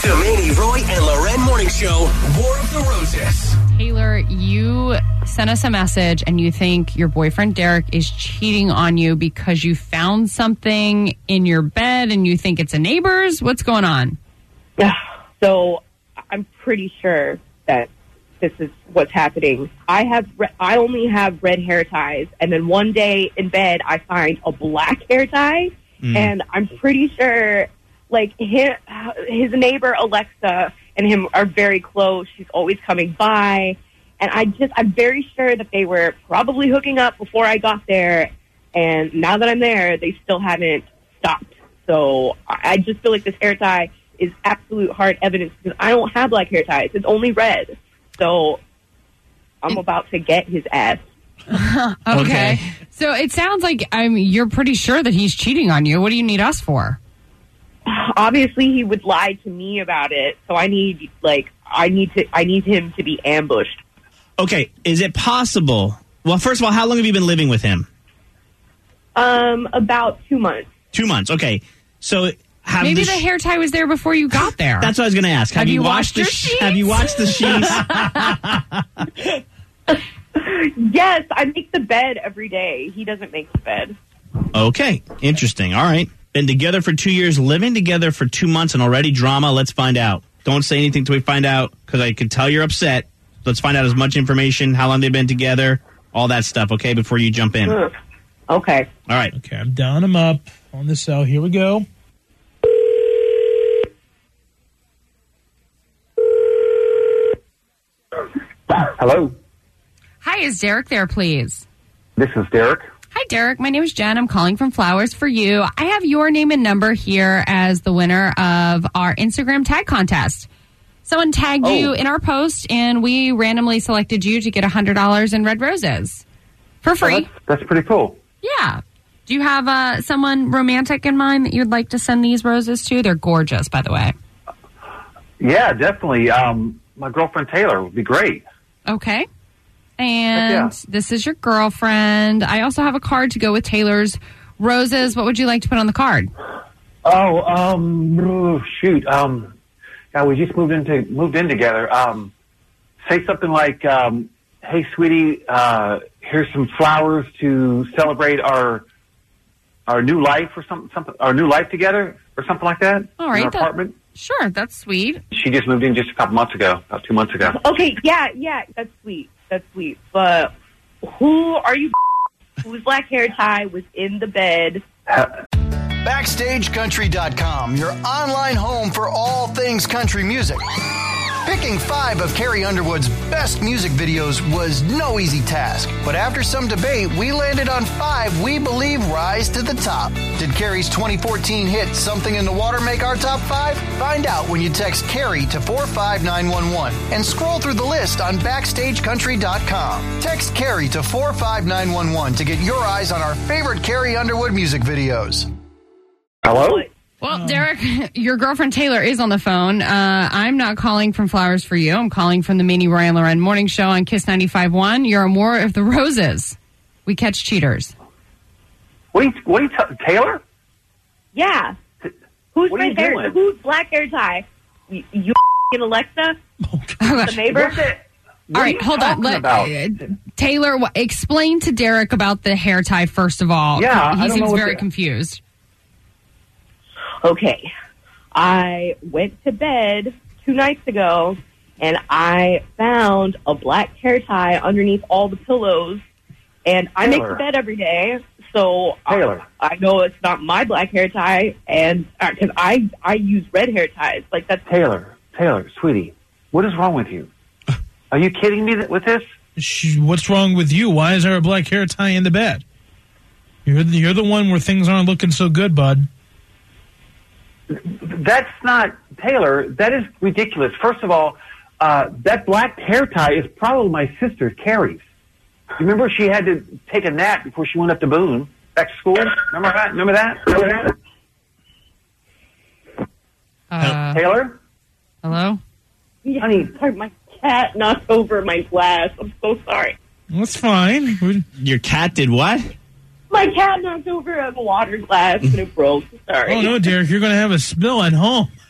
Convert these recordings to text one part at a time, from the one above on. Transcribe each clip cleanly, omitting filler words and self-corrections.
The Manny, Roy, and Loren Morning Show, War of the Roses. Taylor, you sent us a message and you think your boyfriend Derek is cheating on you because you found something in your bed and you think it's a neighbor's. What's going on? So I'm pretty sure that this is what's happening. I only have red hair ties, and then one day in bed I find a black hair tie, and I'm pretty sure like his neighbor Alexa and him are very close. She's always coming by, and I'm very sure that they were probably hooking up before I got there, and now that I'm there, they still haven't stopped. So I just feel like this hair tie is absolute hard evidence because I don't have black hair ties. It's only red. So I'm about to get his ass. Okay. So it sounds like you're pretty sure that he's cheating on you. What do you need us for? Obviously, he would lie to me about it. So I need him to be ambushed. Okay. Is it possible? Well, first of all, how long have you been living with him? About 2 months. 2 months. Okay. So maybe the hair tie was there before you got there. That's what I was going to ask. Have you washed the sheets? Have you watched the sheets? Yes, I make the bed every day. He doesn't make the bed. Okay, interesting. All right. Been together for 2 years, living together for 2 months, and already drama. Let's find out. Don't say anything till we find out, because I can tell you're upset. Let's find out as much information, how long they've been together, all that stuff, okay, before you jump in. Okay. All right. Okay, I'm dialing him up on the cell. Here we go. Hello. Hi, is Derek there, please? This is Derek. Hi, Derek. My name is Jen. I'm calling from Flowers for You. I have your name and number here as the winner of our Instagram tag contest. Someone tagged you in our post, and we randomly selected you to get $100 in red roses for free. That's pretty cool. Yeah. Do you have someone romantic in mind that you'd like to send these roses to? They're gorgeous, by the way. Yeah, definitely. My girlfriend Taylor would be great. Okay. And This is your girlfriend. I also have a card to go with Taylor's roses. What would you like to put on the card? Shoot. Yeah, we just moved in together. Say something like, "Hey, sweetie, here's some flowers to celebrate our new life," or something. Our new life together, or something like that. All right. In our apartment. Sure, that's sweet. She just moved in just a couple months ago, about 2 months ago. Okay, yeah, that's sweet. That's sweet. But who are you? Whose black hair tie was in the bed? BackstageCountry.com, your online home for all things country music. Picking 5 of Carrie Underwood's best music videos was no easy task, but after some debate, we landed on 5 we believe rise to the top. Did Carrie's 2014 hit Something in the Water make our top 5? Find out when you text Carrie to 45911 and scroll through the list on BackstageCountry.com. Text Carrie to 45911 to get your eyes on our favorite Carrie Underwood music videos. Hello? Well, Derek, your girlfriend Taylor is on the phone. I'm not calling from Flowers for You. I'm calling from the Manny, Roy, and Loren Morning Show on Kiss 95.1. You're on War of the Roses. We catch cheaters. Taylor? Yeah. Who's What are you doing? Who's black hair tie? You Alexa? The neighbor? All right, hold on. Taylor, explain to Derek about the hair tie, first of all. Yeah, he seems very confused. Okay, I went to bed 2 nights ago, and I found a black hair tie underneath all the pillows, and I make the bed every day, so Taylor. I know it's not my black hair tie, and because I use red hair ties. Like that's Taylor, sweetie, what is wrong with you? Are you kidding me with this? What's wrong with you? Why is there a black hair tie in the bed? You're the one where things aren't looking so good, bud. That's not, Taylor, that is ridiculous. First of all, that black hair tie is probably my sister, Carrie's. Remember she had to take a nap before she went up to Boone, back to school? Remember that? Taylor? Hello? Yeah, honey, sorry, my cat knocked over my glass. I'm so sorry. That's fine. Your cat did what? My cat knocked over a water glass and it broke. Sorry. Oh, no, Derek, you're going to have a spill at home.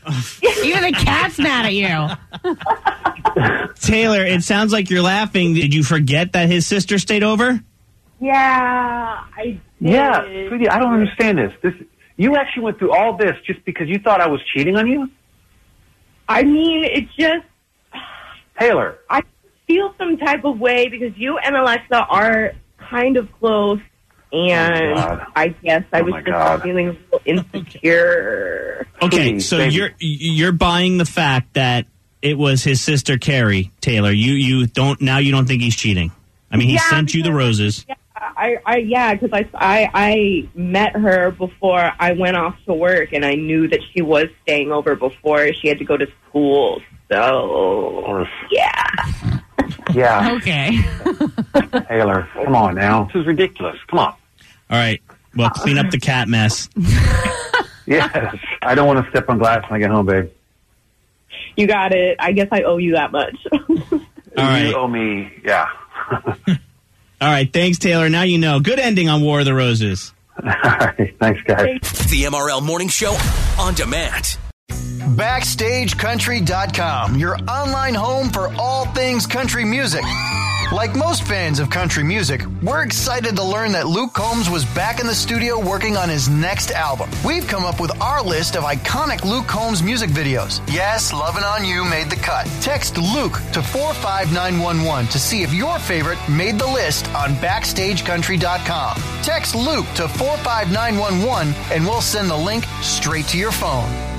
Even the cat's mad at you. Taylor, it sounds like you're laughing. Did you forget that his sister stayed over? Yeah, I did. Yeah, sweetie, I don't understand this. You actually went through all this just because you thought I was cheating on you? I mean, it just... Taylor. I feel some type of way because you and Alexa are kind of close, and I guess I was just feeling a little insecure. Okay, so you're buying the fact that it was his sister Carrie, Taylor. You don't think he's cheating. I mean, he sent you the roses. Yeah, because I met her before I went off to work, and I knew that she was staying over before she had to go to school. So, yeah. Yeah. Okay. Taylor, come on now. This is ridiculous. Come on. All right. Well, clean up the cat mess. Yes. I don't want to step on glass when I get home, babe. You got it. I guess I owe you that much. All right. You owe me, yeah. All right. Thanks, Taylor. Now you know. Good ending on War of the Roses. All right. Thanks, guys. The MRL Morning Show on demand. BackstageCountry.com, your online home for all things country music. Like most fans of country music, we're excited to learn that Luke Combs was back in the studio working on his next album. We've come up with our list of iconic Luke Combs music videos. Yes, Lovin' On You made the cut. Text Luke to 45911 to see if your favorite made the list on BackstageCountry.com. Text Luke to 45911 and we'll send the link straight to your phone.